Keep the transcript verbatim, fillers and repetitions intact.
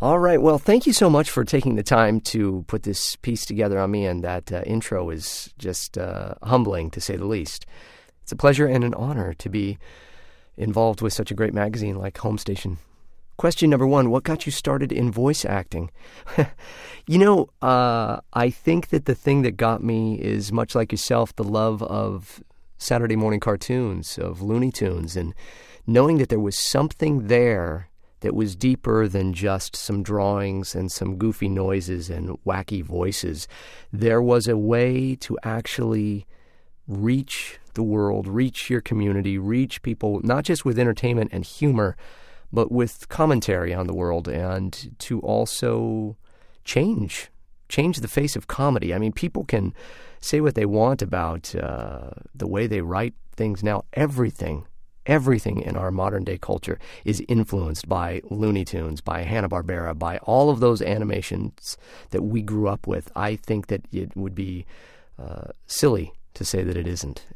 All right. Well, thank you so much for taking the time to put this piece together on me, and that uh, intro is just uh, humbling, to say the least. It's a pleasure and an honor to be involved with such a great magazine like Home Station. Question number one, what got you started in voice acting? you know, uh, I think that the thing that got me is, much like yourself, the love of Saturday morning cartoons, of Looney Tunes, and knowing that there was something there that was deeper than just some drawings and some goofy noises and wacky voices. There was a way to actually reach the world, reach your community, reach people, not just with entertainment and humor, but with commentary on the world, and to also change, change the face of comedy. I mean, people can say what they want about uh, the way they write things now. Everything Everything in our modern-day culture is influenced by Looney Tunes, by Hanna-Barbera, by all of those animations that we grew up with. I think that it would be uh, silly to say that it isn't.